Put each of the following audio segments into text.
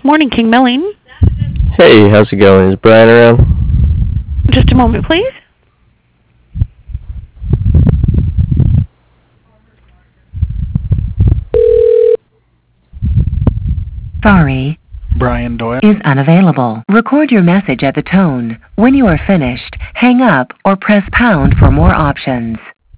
Morning, King Milling. Hey, how's it going? Is Brian around? Just a moment, please. Sorry, Brian Doyle is unavailable. Record your message at the tone. When you are finished, hang up or press pound for more options.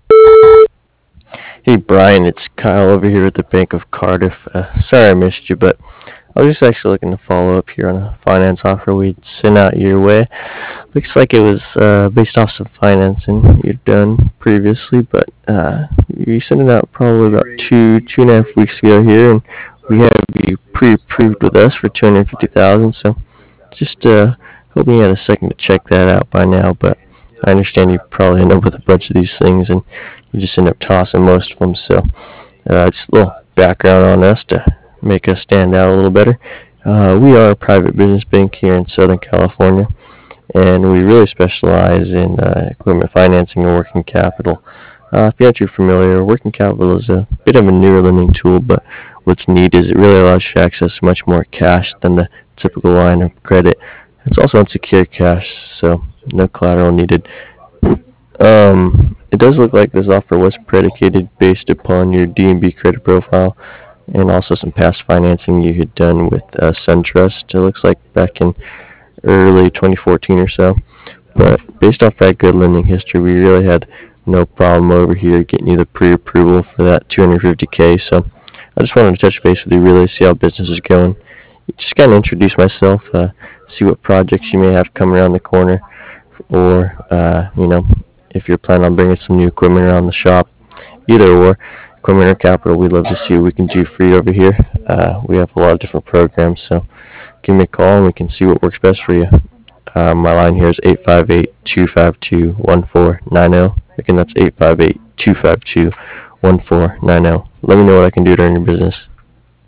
Hey, Brian, it's Kyle over here at the Bank of Cardiff. Sorry I missed you, but I was just actually looking to follow up here on a finance offer we'd sent out your way. Looks like it was based off some financing you'd done previously, but you sent it out probably about two and a half weeks ago here, and we have you pre-approved with us for $250,000. So just hoping you had a second to check that out by now. But I understand you probably end up with a bunch of these things, and you just end up tossing most of them. So just a little background on us to make us stand out a little better. We are a private business bank here in Southern California, and we really specialize in equipment financing and working capital. If you're not too familiar, working capital is a bit of a newer lending tool, but what's neat is it really allows you to access much more cash than the typical line of credit. It's also unsecured cash, so no collateral needed. It does look like this offer was predicated based upon your D&B credit profile and also some past financing you had done with SunTrust. It looks like back in early 2014 or so. But based off that good lending history, we really had no problem over here getting you the pre-approval for that $250K. So I just wanted to touch base with you, really see how business is going. Just kind of introduce myself, see what projects you may have coming around the corner, or if you're planning on bringing some new equipment around the shop, either or, equipment or capital, we'd love to see what we can do for you over here. We have a lot of different programs, so give me a call and we can see what works best for you. My line here is 858-252-1490. Again, that's 858-252-1490. Let me know what I can do to earn your business.